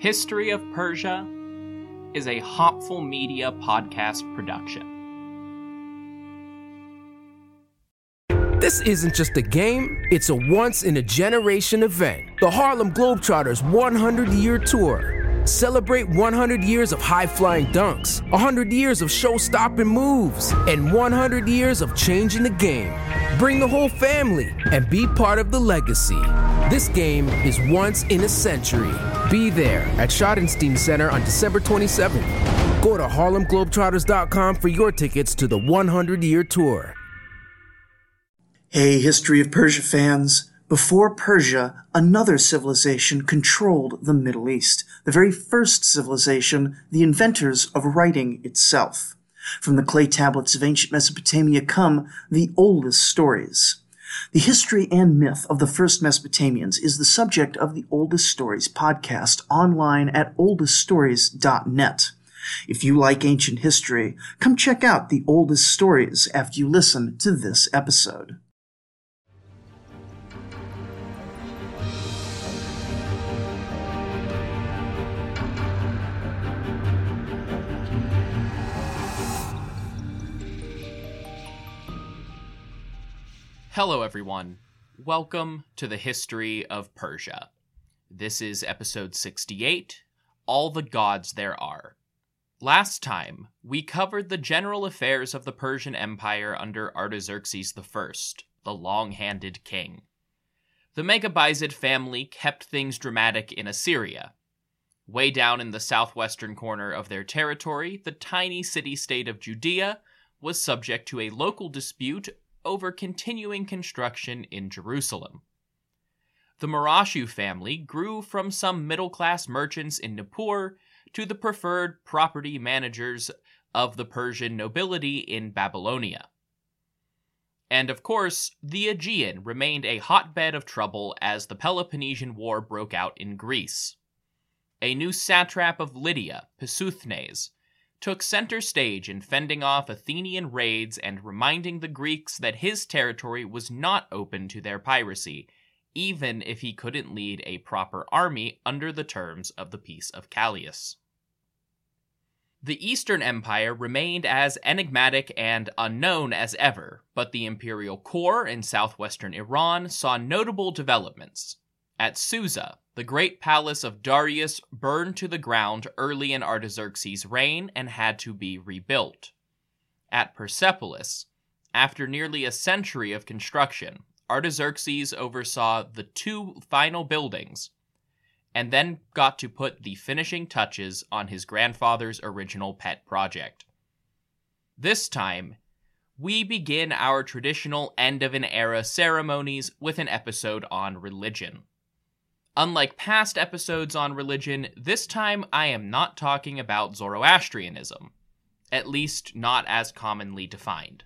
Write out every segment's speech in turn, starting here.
History of Persia is a Hopful Media podcast production. This isn't just a game, it's a once-in-a-generation event. The Harlem Globetrotters 100-year tour. Celebrate 100 years of high-flying dunks, 100 years of show-stopping moves, and 100 years of changing the game. Bring the whole family and be part of the legacy. This game is once in a century. Be there at Schottenstein Center on December 27th. Go to HarlemGlobetrotters.com for your tickets to the 100-year tour. Hey, History of Persia fans. Before Persia, another civilization controlled the Middle East. The very first civilization, the inventors of writing itself. From the clay tablets of ancient Mesopotamia come the oldest stories. The history and myth of the first Mesopotamians is the subject of the Oldest Stories podcast online at oldeststories.net. If you like ancient history, come check out the Oldest Stories after you listen to this episode. Hello everyone, welcome to the History of Persia. This is episode 68, All the Gods There Are. Last time, we covered the general affairs of the Persian Empire under Artaxerxes I, the long-handed king. The Megabizid family kept things dramatic in Assyria. Way down in the southwestern corner of their territory, the tiny city-state of Judea was subject to a local dispute over continuing construction in Jerusalem. The Marashu family grew from some middle-class merchants in Nippur to the preferred property managers of the Persian nobility in Babylonia. And of course, the Aegean remained a hotbed of trouble as the Peloponnesian War broke out in Greece. A new satrap of Lydia, Pissuthnes, took center stage in fending off Athenian raids and reminding the Greeks that his territory was not open to their piracy, even if he couldn't lead a proper army under the terms of the Peace of Callias. The Eastern Empire remained as enigmatic and unknown as ever, but the imperial core in southwestern Iran saw notable developments. At Susa, the great palace of Darius burned to the ground early in Artaxerxes' reign and had to be rebuilt. At Persepolis, after nearly a century of construction, Artaxerxes oversaw the two final buildings, and then got to put the finishing touches on his grandfather's original pet project. This time, we begin our traditional end-of-an-era ceremonies with an episode on religion. Unlike past episodes on religion, this time I am not talking about Zoroastrianism, at least not as commonly defined.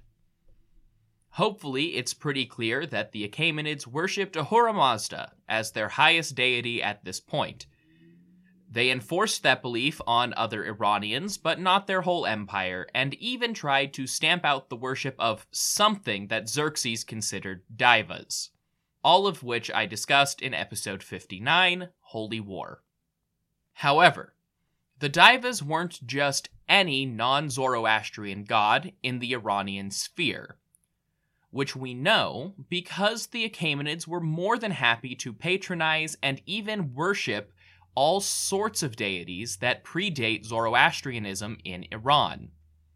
Hopefully, it's pretty clear that the Achaemenids worshipped Ahura Mazda as their highest deity at this point. They enforced that belief on other Iranians, but not their whole empire, and even tried to stamp out the worship of something that Xerxes considered divas. All of which I discussed in episode 59, Holy War. However, the Divas weren't just any non-Zoroastrian god in the Iranian sphere, which we know because the Achaemenids were more than happy to patronize and even worship all sorts of deities that predate Zoroastrianism in Iran.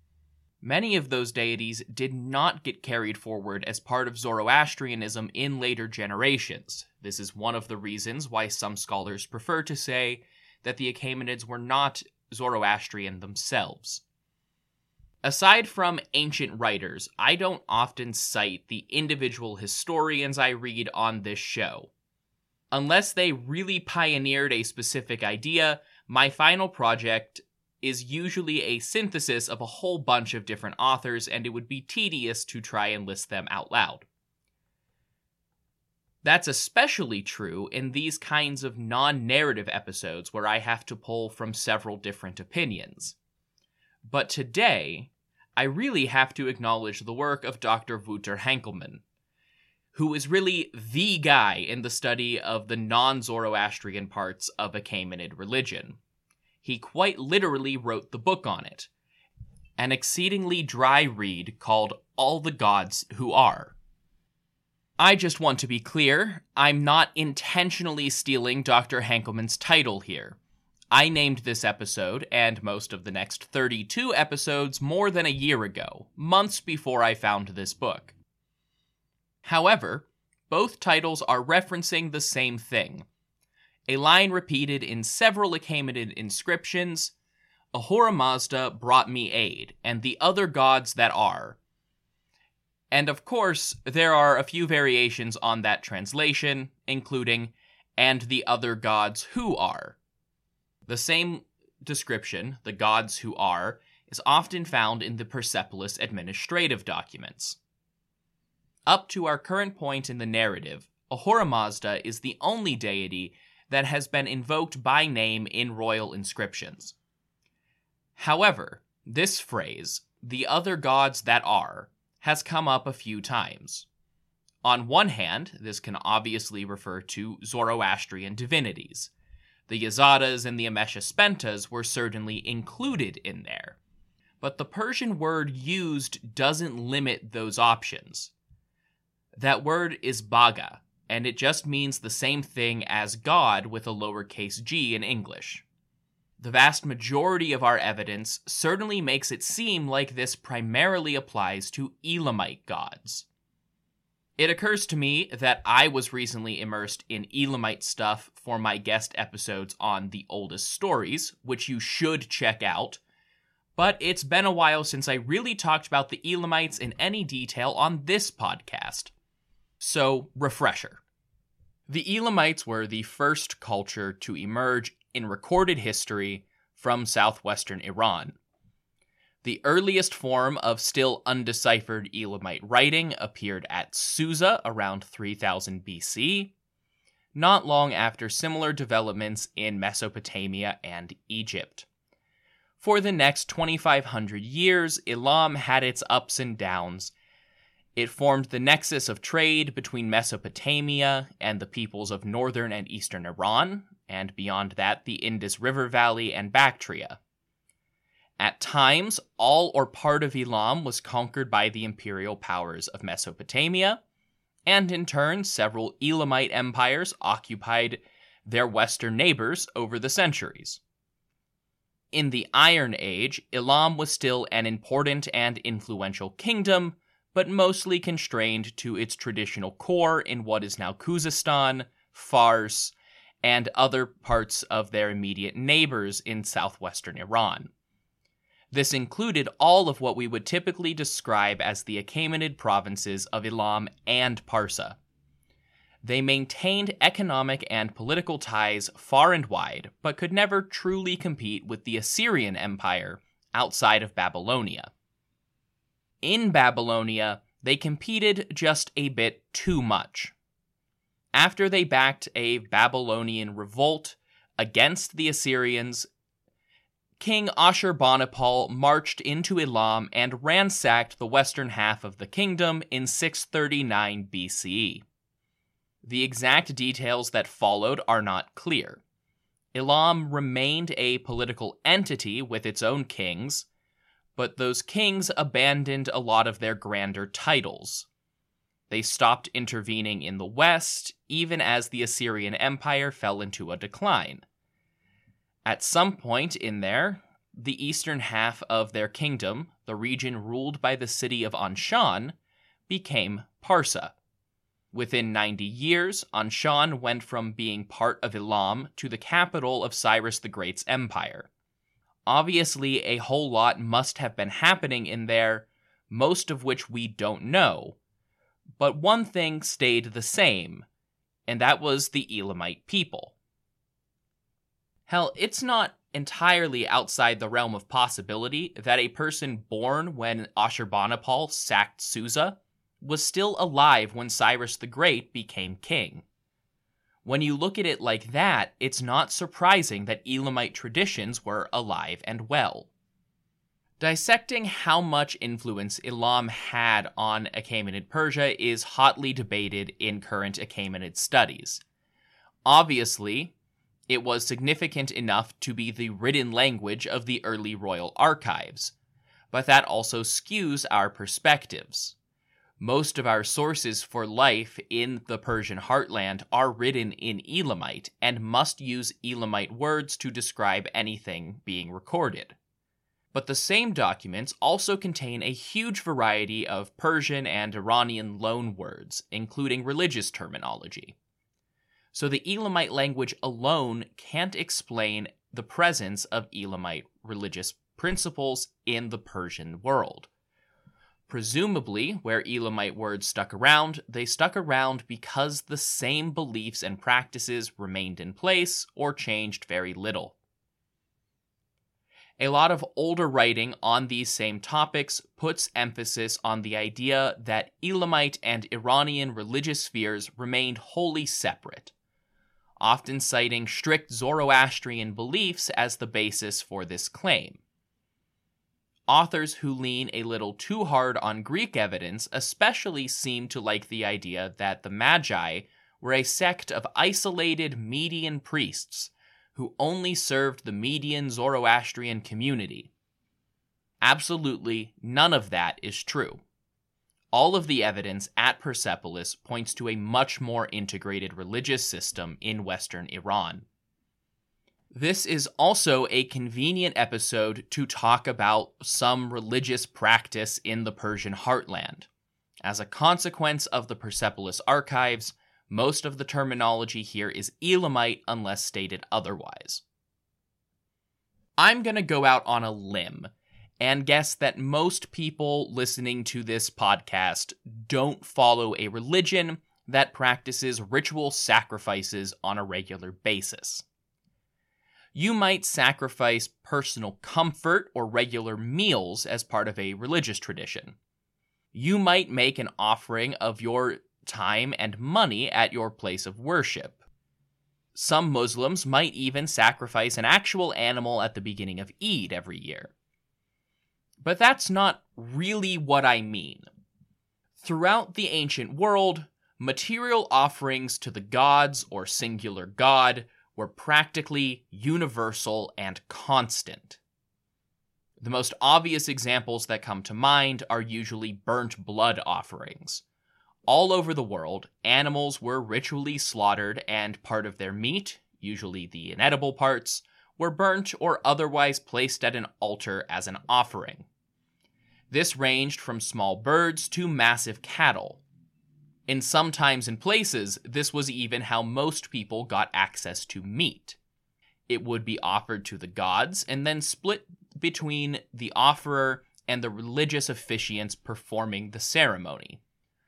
Many of those deities did not get carried forward as part of Zoroastrianism in later generations. This is one of the reasons why some scholars prefer to say that the Achaemenids were not Zoroastrian themselves. Aside from ancient writers, I don't often cite the individual historians I read on this show. Unless they really pioneered a specific idea, my final project is usually a synthesis of a whole bunch of different authors, and it would be tedious to try and list them out loud. That's especially true in these kinds of non-narrative episodes where I have to pull from several different opinions. But today, I really have to acknowledge the work of Dr. Wouter Henkelmann, who is really the guy in the study of the non-Zoroastrian parts of Achaemenid religion. He quite literally wrote the book on it, an exceedingly dry read called All the Gods Who Are. I just want to be clear, I'm not intentionally stealing Dr. Hankelman's title here. I named this episode, and most of the next 32 episodes, more than a year ago, months before I found this book. However, both titles are referencing the same thing. A line repeated in several Achaemenid inscriptions, Ahura Mazda brought me aid, and the other gods that are. And of course, there are a few variations on that translation, including, and the other gods who are. The same description, the gods who are, is often found in the Persepolis administrative documents. Up to our current point in the narrative, Ahura Mazda is the only deity that has been invoked by name in royal inscriptions. However, this phrase, the other gods that are, has come up a few times. On one hand, this can obviously refer to Zoroastrian divinities. The Yazatas and the Ameshaspentas were certainly included in there. But the Persian word used doesn't limit those options. That word is Baga, and it just means the same thing as God with a lowercase g in English. The vast majority of our evidence certainly makes it seem like this primarily applies to Elamite gods. It occurs to me that I was recently immersed in Elamite stuff for my guest episodes on the oldest stories, which you should check out, but it's been a while since I really talked about the Elamites in any detail on this podcast. So, refresher. The Elamites were the first culture to emerge in recorded history from southwestern Iran. The earliest form of still undeciphered Elamite writing appeared at Susa around 3000 BC, not long after similar developments in Mesopotamia and Egypt. For the next 2,500 years, Elam had its ups and downs. It formed the nexus of trade between Mesopotamia and the peoples of northern and eastern Iran, and beyond that, the Indus River Valley and Bactria. At times, all or part of Elam was conquered by the imperial powers of Mesopotamia, and in turn, several Elamite empires occupied their western neighbors over the centuries. In the Iron Age, Elam was still an important and influential kingdom, but mostly constrained to its traditional core in what is now Khuzestan, Fars, and other parts of their immediate neighbors in southwestern Iran. This included all of what we would typically describe as the Achaemenid provinces of Elam and Parsa. They maintained economic and political ties far and wide, but could never truly compete with the Assyrian Empire outside of Babylonia. In Babylonia, they competed just a bit too much. After they backed a Babylonian revolt against the Assyrians, King Ashurbanipal marched into Elam and ransacked the western half of the kingdom in 639 BCE. The exact details that followed are not clear. Elam remained a political entity with its own kings, but those kings abandoned a lot of their grander titles. They stopped intervening in the west, even as the Assyrian Empire fell into a decline. At some point in there, the eastern half of their kingdom, the region ruled by the city of Anshan, became Parsa. Within 90 years, Anshan went from being part of Elam to the capital of Cyrus the Great's empire. Obviously, a whole lot must have been happening in there, most of which we don't know. But one thing stayed the same, and that was the Elamite people. Hell, it's not entirely outside the realm of possibility that a person born when Ashurbanipal sacked Susa was still alive when Cyrus the Great became king. When you look at it like that, it's not surprising that Elamite traditions were alive and well. Dissecting how much influence Elam had on Achaemenid Persia is hotly debated in current Achaemenid studies. Obviously, it was significant enough to be the written language of the early royal archives, but that also skews our perspectives. Most of our sources for life in the Persian heartland are written in Elamite and must use Elamite words to describe anything being recorded. But the same documents also contain a huge variety of Persian and Iranian loanwords, including religious terminology. So the Elamite language alone can't explain the presence of Elamite religious principles in the Persian world. Presumably, where Elamite words stuck around, they stuck around because the same beliefs and practices remained in place or changed very little. A lot of older writing on these same topics puts emphasis on the idea that Elamite and Iranian religious spheres remained wholly separate, often citing strict Zoroastrian beliefs as the basis for this claim. Authors who lean a little too hard on Greek evidence especially seem to like the idea that the Magi were a sect of isolated Median priests who only served the Median Zoroastrian community. Absolutely none of that is true. All of the evidence at Persepolis points to a much more integrated religious system in Western Iran. This is also a convenient episode to talk about some religious practice in the Persian heartland. As a consequence of the Persepolis archives, most of the terminology here is Elamite unless stated otherwise. I'm going to go out on a limb and guess that most people listening to this podcast don't follow a religion that practices ritual sacrifices on a regular basis. You might sacrifice personal comfort or regular meals as part of a religious tradition. You might make an offering of your time and money at your place of worship. Some Muslims might even sacrifice an actual animal at the beginning of Eid every year. But that's not really what I mean. Throughout the ancient world, material offerings to the gods or singular god were practically universal and constant. The most obvious examples that come to mind are usually burnt blood offerings. All over the world, animals were ritually slaughtered and part of their meat, usually the inedible parts, were burnt or otherwise placed at an altar as an offering. This ranged from small birds to massive cattle. In some times and places, this was even how most people got access to meat. It would be offered to the gods and then split between the offerer and the religious officiants performing the ceremony.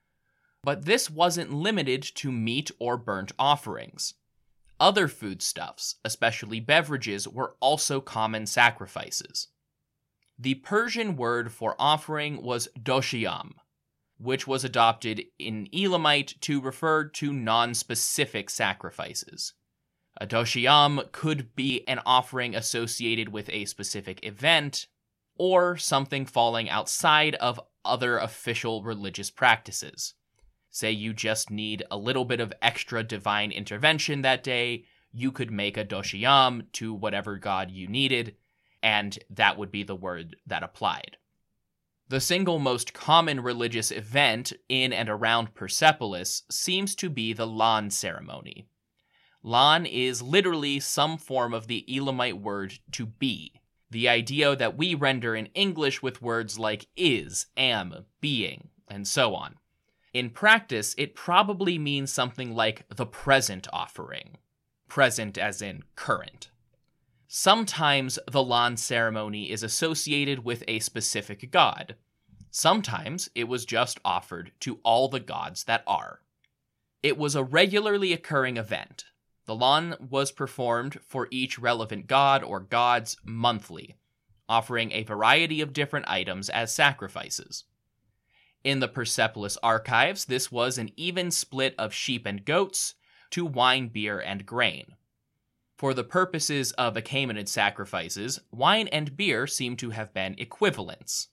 But this wasn't limited to meat or burnt offerings. Other foodstuffs, especially beverages, were also common sacrifices. The Persian word for offering was doshiyam, which was adopted in Elamite to refer to non-specific sacrifices. A doshiyam could be an offering associated with a specific event, or something falling outside of other official religious practices. Say you just need a little bit of extra divine intervention that day, you could make a doshiyam to whatever god you needed, and that would be the word that applied. The single most common religious event in and around Persepolis seems to be the Lan ceremony. Lan is literally some form of the Elamite word to be, the idea that we render in English with words like is, am, being, and so on. In practice, it probably means something like the present offering. Present as in current. Sometimes the Lan ceremony is associated with a specific god. Sometimes it was just offered to all the gods that are. It was a regularly occurring event. The Lan was performed for each relevant god or gods monthly, offering a variety of different items as sacrifices. In the Persepolis archives, this was an even split of sheep and goats to wine, beer, and grain. For the purposes of Achaemenid sacrifices, wine and beer seem to have been equivalents,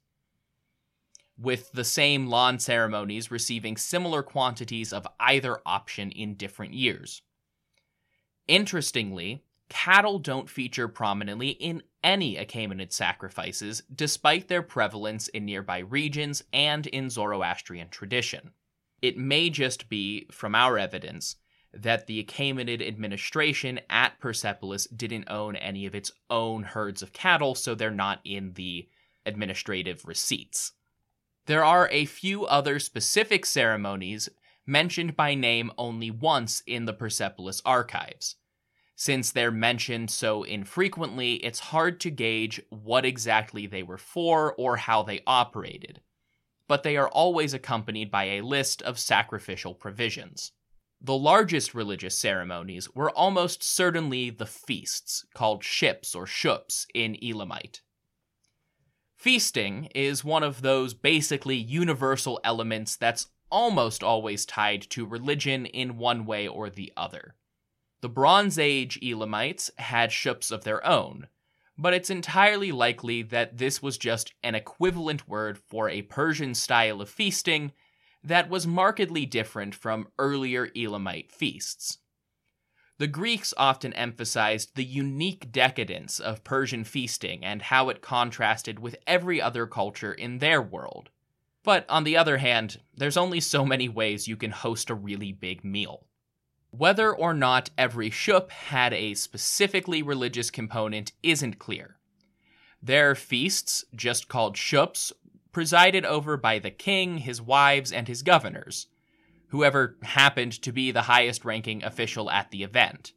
with the same lawn ceremonies receiving similar quantities of either option in different years. Interestingly, cattle don't feature prominently in any Achaemenid sacrifices, despite their prevalence in nearby regions and in Zoroastrian tradition. It may just be, from our evidence, that the Achaemenid administration at Persepolis didn't own any of its own herds of cattle, so they're not in the administrative receipts. There are a few other specific ceremonies mentioned by name only once in the Persepolis archives. Since they're mentioned so infrequently, it's hard to gauge what exactly they were for or how they operated, but they are always accompanied by a list of sacrificial provisions. The largest religious ceremonies were almost certainly the feasts, called ships or shups in Elamite. Feasting is one of those basically universal elements that's almost always tied to religion in one way or the other. The Bronze Age Elamites had shups of their own, but it's entirely likely that this was just an equivalent word for a Persian style of feasting that was markedly different from earlier Elamite feasts. The Greeks often emphasized the unique decadence of Persian feasting and how it contrasted with every other culture in their world. But on the other hand, there's only so many ways you can host a really big meal. Whether or not every shup had a specifically religious component isn't clear. Their feasts, just called shups, presided over by the king, his wives, and his governors, whoever happened to be the highest-ranking official at the event.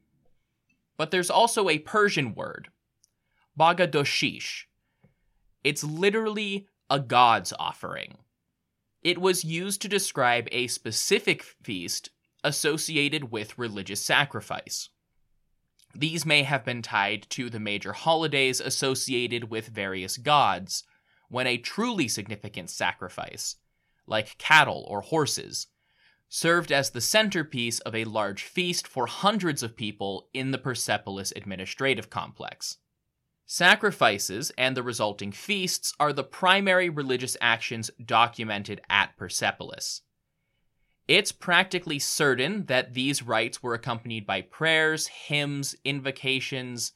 But there's also a Persian word, bagadoshish. It's literally a god's offering. It was used to describe a specific feast associated with religious sacrifice. These may have been tied to the major holidays associated with various gods, when a truly significant sacrifice, like cattle or horses, served as the centerpiece of a large feast for hundreds of people in the Persepolis administrative complex. Sacrifices and the resulting feasts are the primary religious actions documented at Persepolis. It's practically certain that these rites were accompanied by prayers, hymns, invocations,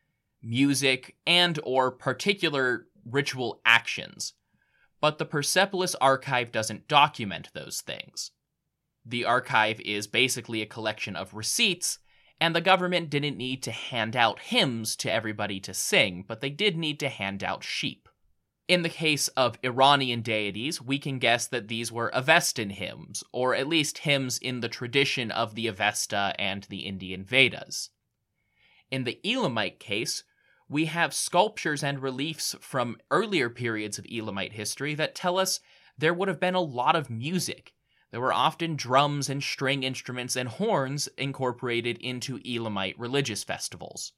music, and/or particular ritual actions, but the Persepolis archive doesn't document those things. The archive is basically a collection of receipts, and the government didn't need to hand out hymns to everybody to sing, but they did need to hand out sheep. In the case of Iranian deities, we can guess that these were Avestan hymns, or at least hymns in the tradition of the Avesta and the Indian Vedas. In the Elamite case, we have sculptures and reliefs from earlier periods of Elamite history that tell us there would have been a lot of music. There were often drums and string instruments and horns incorporated into Elamite religious festivals.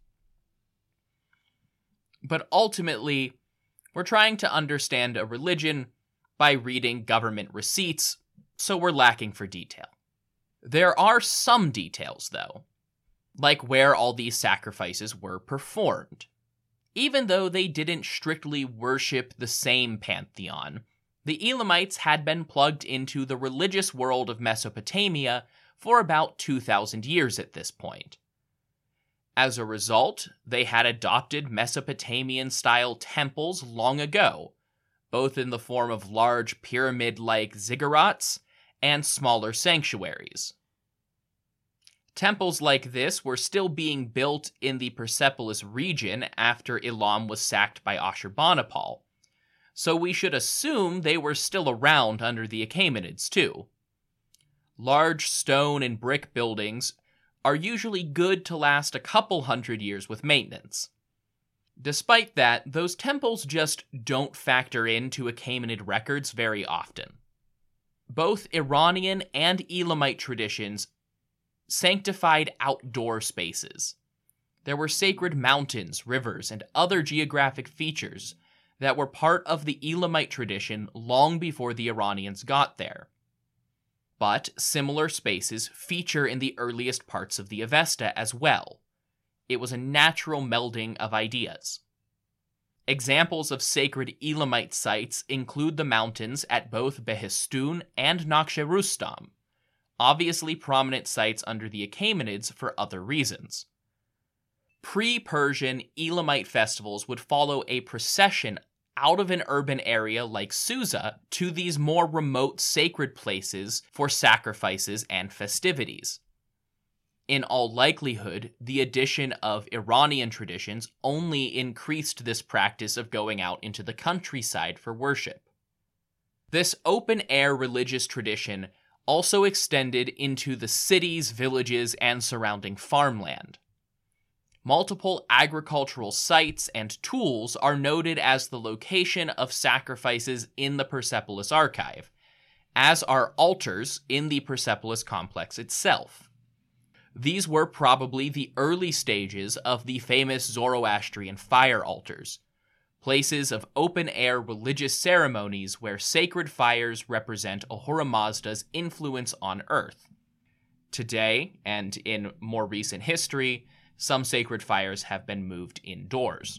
But ultimately, we're trying to understand a religion by reading government receipts, so we're lacking for detail. There are some details, though, like where all these sacrifices were performed. Even though they didn't strictly worship the same pantheon, the Elamites had been plugged into the religious world of Mesopotamia for about 2,000 years at this point. As a result, they had adopted Mesopotamian-style temples long ago, both in the form of large pyramid-like ziggurats and smaller sanctuaries. Temples like this were still being built in the Persepolis region after Elam was sacked by Ashurbanipal, so we should assume they were still around under the Achaemenids too. Large stone and brick buildings are usually good to last a couple hundred years with maintenance. Despite that, those temples just don't factor into Achaemenid records very often. Both Iranian and Elamite traditions sanctified outdoor spaces. There were sacred mountains, rivers, and other geographic features that were part of the Elamite tradition long before the Iranians got there. But similar spaces feature in the earliest parts of the Avesta as well. It was a natural melding of ideas. Examples of sacred Elamite sites include the mountains at both Behistun and Nakhche-Rustam, obviously prominent sites under the Achaemenids for other reasons. Pre-Persian Elamite festivals would follow a procession out of an urban area like Susa to these more remote sacred places for sacrifices and festivities. In all likelihood, the addition of Iranian traditions only increased this practice of going out into the countryside for worship. This open-air religious tradition also extended into the cities, villages, and surrounding farmland. Multiple agricultural sites and tools are noted as the location of sacrifices in the Persepolis archive, as are altars in the Persepolis complex itself. These were probably the early stages of the famous Zoroastrian fire altars, places of open-air religious ceremonies where sacred fires represent Ahura Mazda's influence on Earth. Today, and in more recent history, some sacred fires have been moved indoors.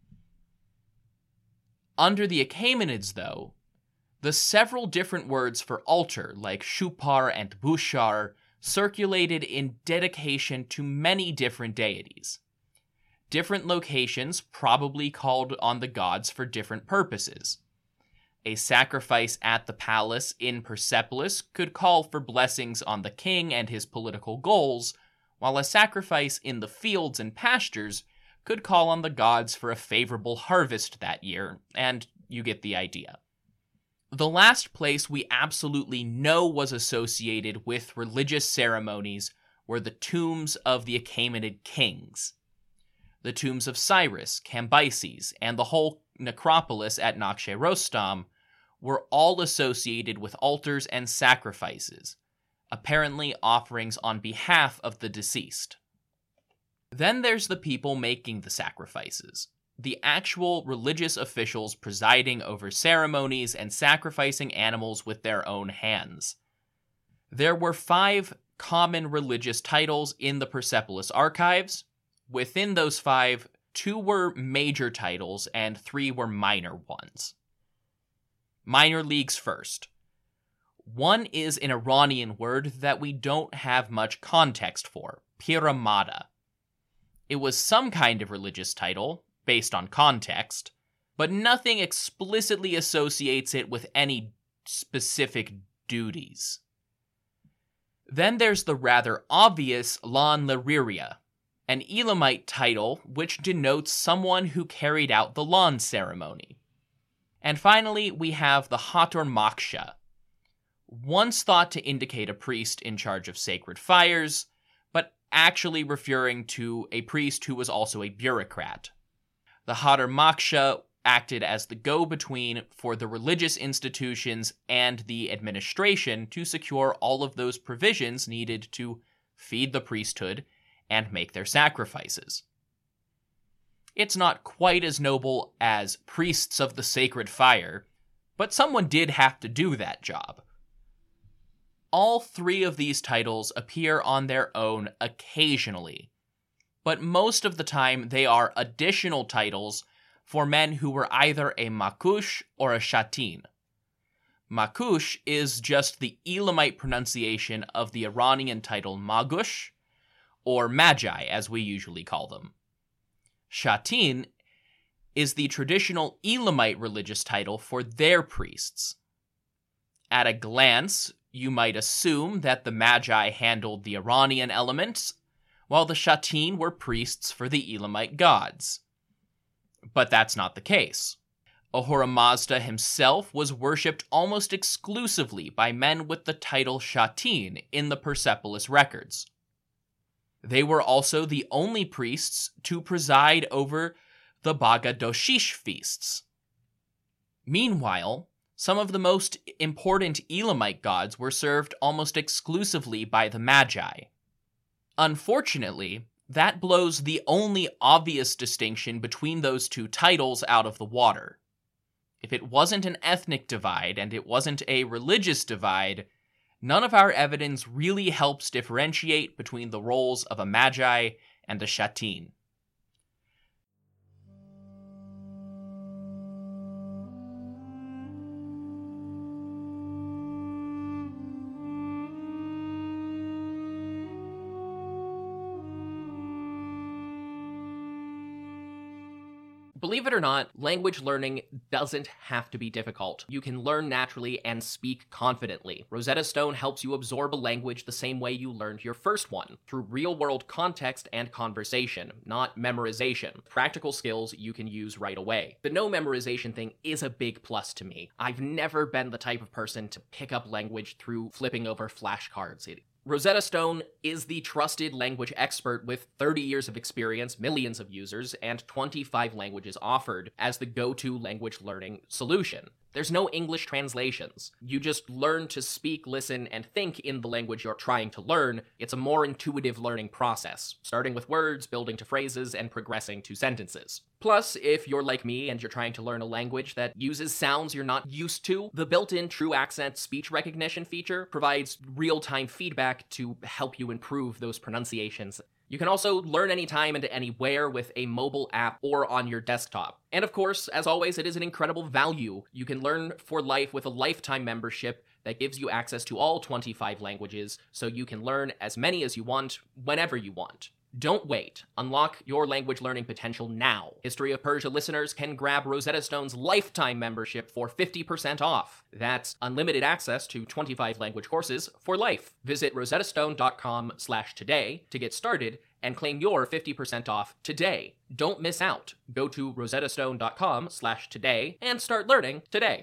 Under the Achaemenids, though, the several different words for altar, like shupar and bushar, circulated in dedication to many different deities. Different locations probably called on the gods for different purposes. A sacrifice at the palace in Persepolis could call for blessings on the king and his political goals, while a sacrifice in the fields and pastures could call on the gods for a favorable harvest that year, and you get the idea. The last place we absolutely know was associated with religious ceremonies were the tombs of the Achaemenid kings. The tombs of Cyrus, Cambyses, and the whole necropolis at Nakhche-Rustam were all associated with altars and sacrifices, apparently offerings on behalf of the deceased. Then there's the people making the sacrifices, the actual religious officials presiding over ceremonies and sacrificing animals with their own hands. There were 5 common religious titles in the Persepolis archives. Within those 5, 2 were major titles and 3 were minor ones. Minor leagues first. One is an Iranian word that we don't have much context for, Piramada. It was some kind of religious title, based on context, but nothing explicitly associates it with any specific duties. Then there's the rather obvious Lan Liriria, an Elamite title which denotes someone who carried out the Lan ceremony. And finally, we have the Hator Maksha, once thought to indicate a priest in charge of sacred fires, but actually referring to a priest who was also a bureaucrat. The Hator Maksha acted as the go-between for the religious institutions and the administration to secure all of those provisions needed to feed the priesthood and make their sacrifices. It's not quite as noble as priests of the sacred fire, but someone did have to do that job. All 3 of these titles appear on their own occasionally, but most of the time they are additional titles for men who were either a Makush or a Shatin. Makush is just the Elamite pronunciation of the Iranian title Magush, or Magi as we usually call them. Shatin is the traditional Elamite religious title for their priests. At a glance, you might assume that the Magi handled the Iranian elements, while the Shatin were priests for the Elamite gods. But that's not the case. Ahura Mazda himself was worshipped almost exclusively by men with the title Shatin in the Persepolis records. They were also the only priests to preside over the Baga Doshish feasts. Meanwhile, some of the most important Elamite gods were served almost exclusively by the Magi. Unfortunately, that blows the only obvious distinction between those 2 titles out of the water. If it wasn't an ethnic divide and it wasn't a religious divide, none of our evidence really helps differentiate between the roles of a Magi and a shatin. Believe it or not, language learning doesn't have to be difficult. You can learn naturally and speak confidently. Rosetta Stone helps you absorb a language the same way you learned your first one, through real-world context and conversation, not memorization. Practical skills you can use right away. The no memorization thing is a big plus to me. I've never been the type of person to pick up language through flipping over flashcards. Rosetta Stone is the trusted language expert with 30 years of experience, millions of users, and 25 languages offered as the go-to language learning solution. There's no English translations. You just learn to speak, listen, and think in the language you're trying to learn. It's a more intuitive learning process, starting with words, building to phrases, and progressing to sentences. Plus, if you're like me and you're trying to learn a language that uses sounds you're not used to, the built-in True Accent speech recognition feature provides real-time feedback to help you improve those pronunciations. You can also learn anytime and anywhere with a mobile app or on your desktop. And of course, as always, it is an incredible value. You can learn for life with a lifetime membership that gives you access to all 25 languages, so you can learn as many as you want, whenever you want. Don't wait. Unlock your language learning potential now. History of Persia listeners can grab Rosetta Stone's lifetime membership for 50% off. That's unlimited access to 25 language courses for life. Visit rosettastone.com/today to get started and claim your 50% off today. Don't miss out. Go to rosettastone.com/today and start learning today.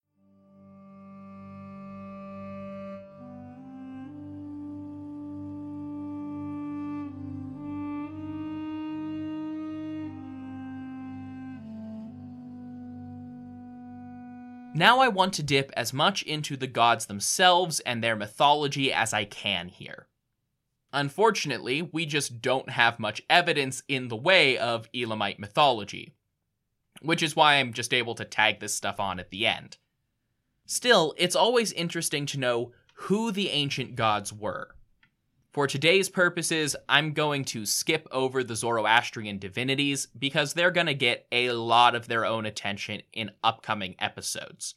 Now I want to dip as much into the gods themselves and their mythology as I can here. Unfortunately, we just don't have much evidence in the way of Elamite mythology, which is why I'm just able to tag this stuff on at the end. Still, it's always interesting to know who the ancient gods were. For today's purposes, I'm going to skip over the Zoroastrian divinities because they're going to get a lot of their own attention in upcoming episodes.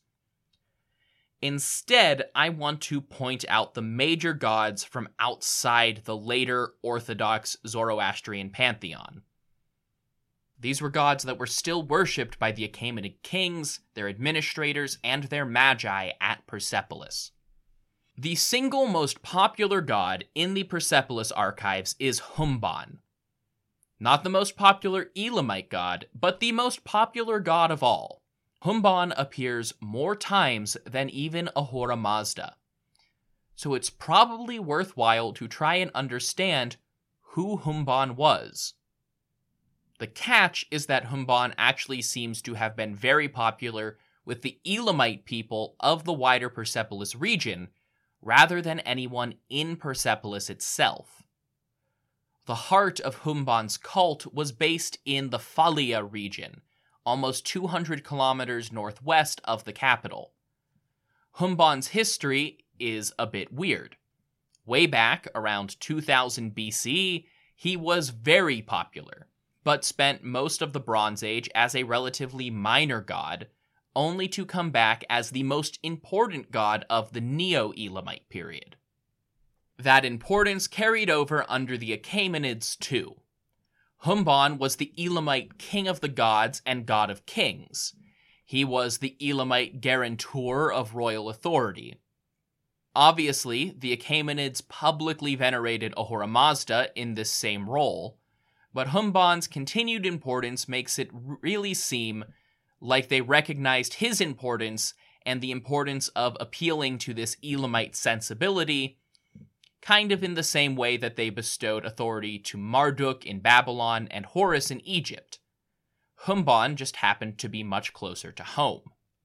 Instead, I want to point out the major gods from outside the later Orthodox Zoroastrian pantheon. These were gods that were still worshipped by the Achaemenid kings, their administrators, and their magi at Persepolis. The single most popular god in the Persepolis archives is Humban. Not the most popular Elamite god, but the most popular god of all. Humban appears more times than even Ahura Mazda. So it's probably worthwhile to try and understand who Humban was. The catch is that Humban actually seems to have been very popular with the Elamite people of the wider Persepolis region, rather than anyone in Persepolis itself. The heart of Humban's cult was based in the Phalia region, almost 200 kilometers northwest of the capital. Humban's history is a bit weird. Way back around 2000 BC, he was very popular, but spent most of the Bronze Age as a relatively minor god, only to come back as the most important god of the Neo-Elamite period. That importance carried over under the Achaemenids too. Humban was the Elamite king of the gods and god of kings. He was the Elamite guarantor of royal authority. Obviously, the Achaemenids publicly venerated Ahura Mazda in this same role, but Humban's continued importance makes it really seem like they recognized his importance and the importance of appealing to this Elamite sensibility, kind of in the same way that they bestowed authority to Marduk in Babylon and Horus in Egypt. Humban just happened to be much closer to home.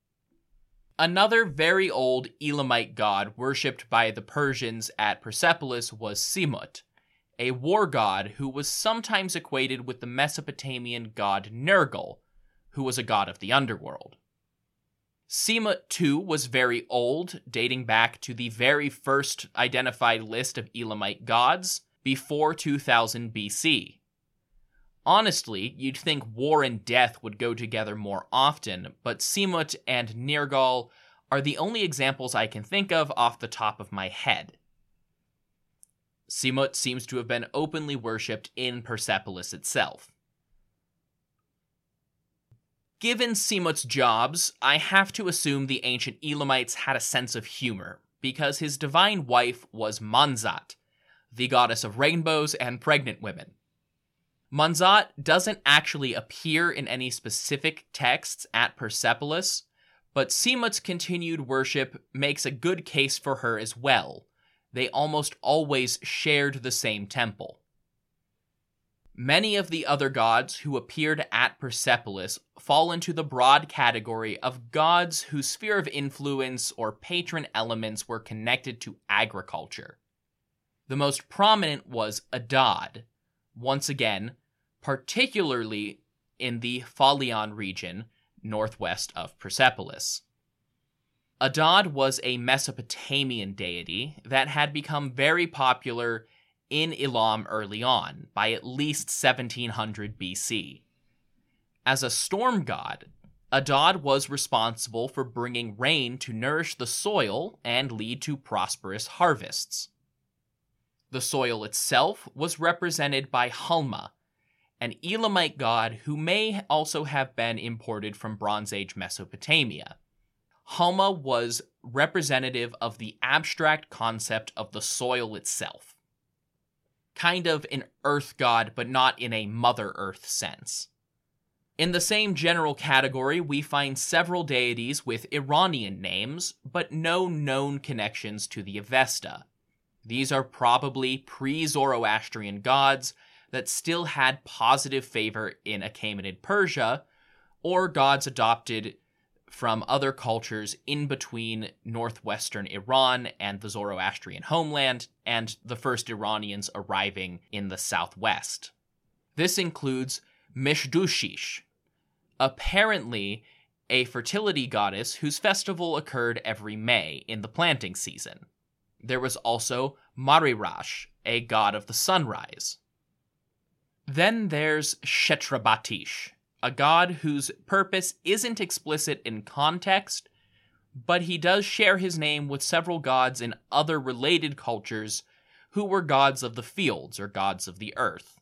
Another very old Elamite god worshipped by the Persians at Persepolis was Semut, a war god who was sometimes equated with the Mesopotamian god Nergal, who was a god of the underworld. Semut too was very old, dating back to the very first identified list of Elamite gods, before 2000 BC. Honestly, you'd think war and death would go together more often, but Simut and Nergal are the only examples I can think of off the top of my head. Simut seems to have been openly worshipped in Persepolis itself. Given Simut's jobs, I have to assume the ancient Elamites had a sense of humor, because his divine wife was Manzat, the goddess of rainbows and pregnant women. Manzat doesn't actually appear in any specific texts at Persepolis, but Simut's continued worship makes a good case for her as well. They almost always shared the same temple. Many of the other gods who appeared at Persepolis fall into the broad category of gods whose sphere of influence or patron elements were connected to agriculture. The most prominent was Adad, once again, particularly in the Phalion region, northwest of Persepolis. Adad was a Mesopotamian deity that had become very popular in Elam early on, by at least 1700 BC. As a storm god, Adad was responsible for bringing rain to nourish the soil and lead to prosperous harvests. The soil itself was represented by Halma, an Elamite god who may also have been imported from Bronze Age Mesopotamia. Halma was representative of the abstract concept of the soil itself. Kind of an earth god, but not in a Mother Earth sense. In the same general category, we find several deities with Iranian names, but no known connections to the Avesta. These are probably pre-Zoroastrian gods that still had positive favor in Achaemenid Persia, or gods adopted from other cultures in between northwestern Iran and the Zoroastrian homeland, and the first Iranians arriving in the southwest. This includes Mishdushish, apparently a fertility goddess whose festival occurred every May in the planting season. There was also Marirash, a god of the sunrise. Then there's Shetrabatish, a god whose purpose isn't explicit in context, but he does share his name with several gods in other related cultures who were gods of the fields or gods of the earth.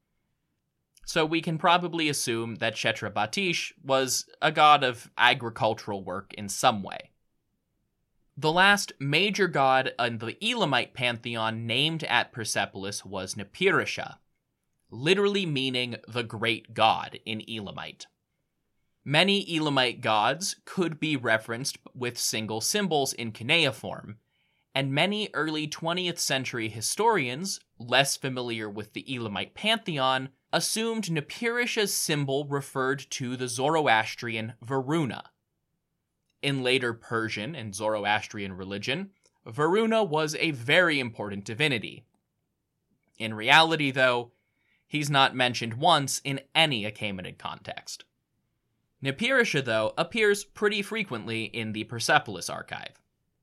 So we can probably assume that Shetrabatish was a god of agricultural work in some way. The last major god in the Elamite pantheon named at Persepolis was Nipirisha, literally meaning the great god in Elamite. Many Elamite gods could be referenced with single symbols in cuneiform, and many early 20th century historians, less familiar with the Elamite pantheon, assumed Nipirisha's symbol referred to the Zoroastrian Varuna. In later Persian and Zoroastrian religion, Varuna was a very important divinity. In reality, though, he's not mentioned once in any Achaemenid context. Nipirisha, though, appears pretty frequently in the Persepolis archive.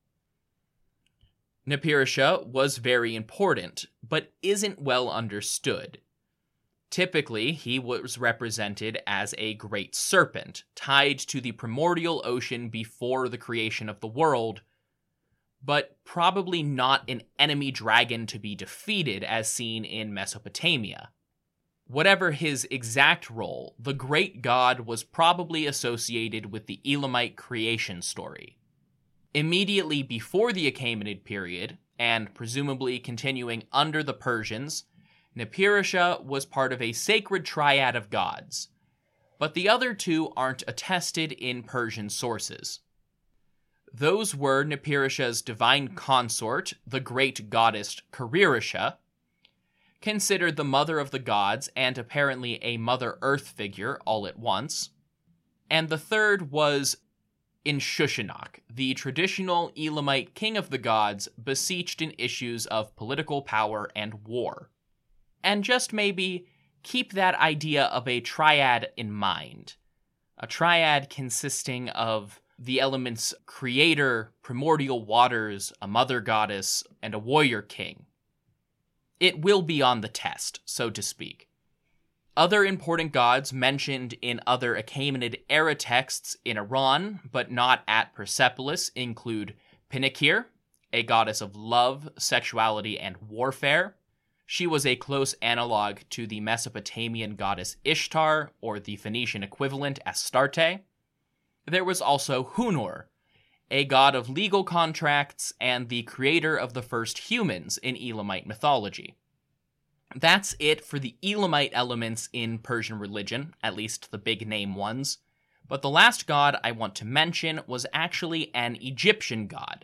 Nipirisha was very important, but isn't well understood. Typically, he was represented as a great serpent, tied to the primordial ocean before the creation of the world, but probably not an enemy dragon to be defeated as seen in Mesopotamia. Whatever his exact role, the great god was probably associated with the Elamite creation story. Immediately before the Achaemenid period, and presumably continuing under the Persians, Nipirisha was part of a sacred triad of gods, but the other two aren't attested in Persian sources. Those were Nipirisha's divine consort, the great goddess Kurerisha, considered the mother of the gods and apparently a Mother Earth figure all at once, and the third was Inshushinak, the traditional Elamite king of the gods beseeched in issues of political power and war. And just maybe keep that idea of a triad in mind. A triad consisting of the elements creator, primordial waters, a mother goddess, and a warrior king. It will be on the test, so to speak. Other important gods mentioned in other Achaemenid era texts in Iran, but not at Persepolis, include Pinakir, a goddess of love, sexuality, and warfare. She was a close analog to the Mesopotamian goddess Ishtar, or the Phoenician equivalent Astarte. There was also Hunor, a god of legal contracts and the creator of the first humans in Elamite mythology. That's it for the Elamite elements in Persian religion, at least the big name ones. But the last god I want to mention was actually an Egyptian god.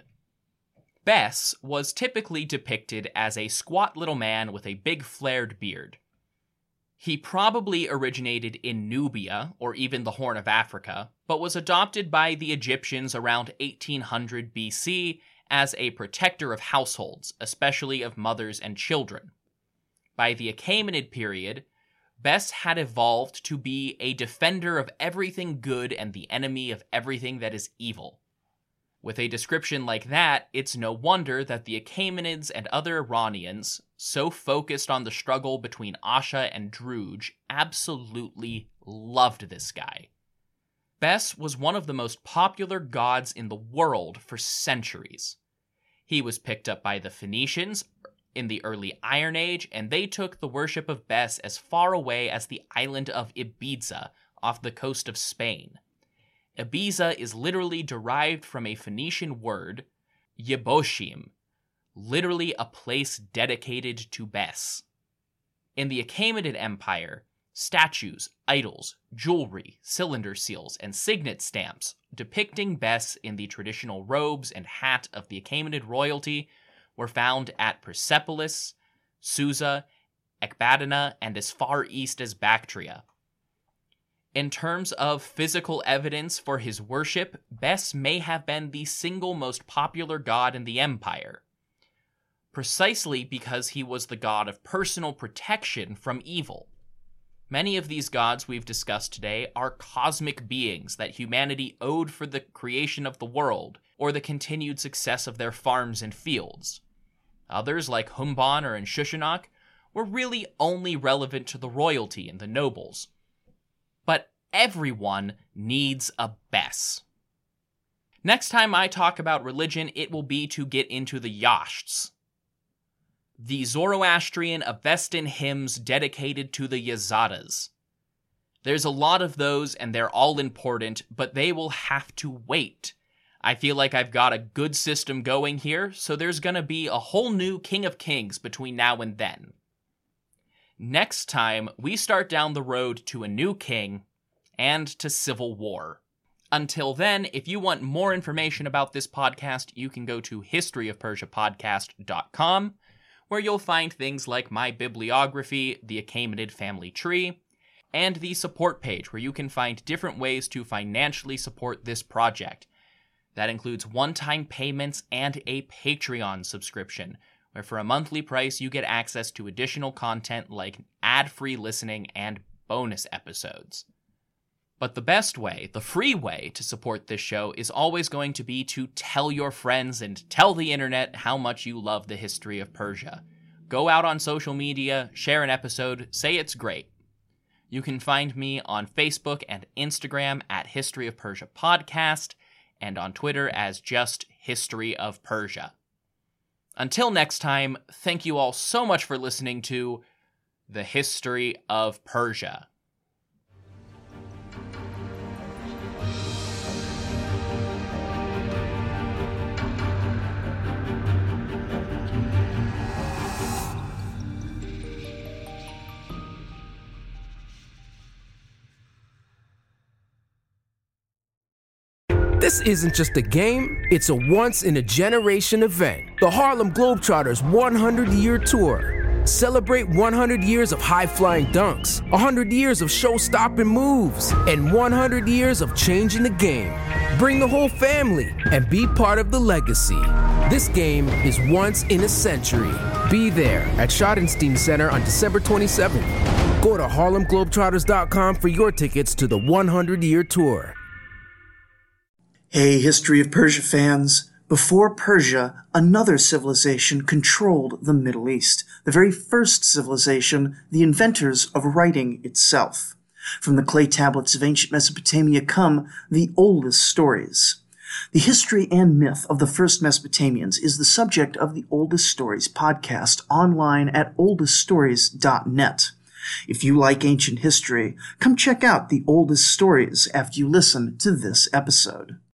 Bes was typically depicted as a squat little man with a big flared beard. He probably originated in Nubia, or even the Horn of Africa, but was adopted by the Egyptians around 1800 BC as a protector of households, especially of mothers and children. By the Achaemenid period, Bes had evolved to be a defender of everything good and the enemy of everything that is evil. With a description like that, it's no wonder that the Achaemenids and other Iranians, so focused on the struggle between Asha and Druj, absolutely loved this guy. Bes was one of the most popular gods in the world for centuries. He was picked up by the Phoenicians in the early Iron Age, and they took the worship of Bes as far away as the island of Ibiza off the coast of Spain. Ibiza is literally derived from a Phoenician word, Yeboshim, literally a place dedicated to Bes. In the Achaemenid Empire, statues, idols, jewelry, cylinder seals, and signet stamps depicting Bes in the traditional robes and hat of the Achaemenid royalty were found at Persepolis, Susa, Ecbatana, and as far east as Bactria. In terms of physical evidence for his worship, Bes may have been the single most popular god in the empire, precisely because he was the god of personal protection from evil. Many of these gods we've discussed today are cosmic beings that humanity owed for the creation of the world, or the continued success of their farms and fields. Others, like Humban or Shushanak, were really only relevant to the royalty and the nobles. But everyone needs a Bes. Next time I talk about religion, it will be to get into the Yashts, the Zoroastrian Avestan hymns dedicated to the Yazadas. There's a lot of those, and they're all important, but they will have to wait. I feel like I've got a good system going here, so there's gonna be a whole new King of Kings between now and then. Next time, we start down the road to a new king and to civil war. Until then, if you want more information about this podcast, you can go to historyofpersiapodcast.com, where you'll find things like my bibliography, the Achaemenid family tree, and the support page, where you can find different ways to financially support this project. That includes one-time payments and a Patreon subscription, where for a monthly price you get access to additional content like ad-free listening and bonus episodes. But the best way, the free way to support this show is always going to be to tell your friends and tell the internet how much you love the history of Persia. Go out on social media, share an episode, say it's great. You can find me on Facebook and Instagram at History of Persia Podcast, and on Twitter as just History of Persia. Until next time, thank you all so much for listening to The History of Persia. This isn't just a game, it's a once-in-a-generation event. The Harlem Globetrotters 100-year tour. Celebrate 100 years of high-flying dunks, 100 years of show-stopping moves, and 100 years of changing the game. Bring the whole family and be part of the legacy. This game is once in a century. Be there at Schottenstein Center on December 27th. Go to HarlemGlobetrotters.com for your tickets to the 100-year tour. Hey, History of Persia fans, Before Persia, another civilization controlled the Middle East, the very first civilization, the inventors of writing itself. From the clay tablets of ancient Mesopotamia come the oldest stories. The history and myth of the first Mesopotamians is the subject of the Oldest Stories podcast online at oldeststories.net. If you like ancient history, come check out the Oldest Stories after you listen to this episode.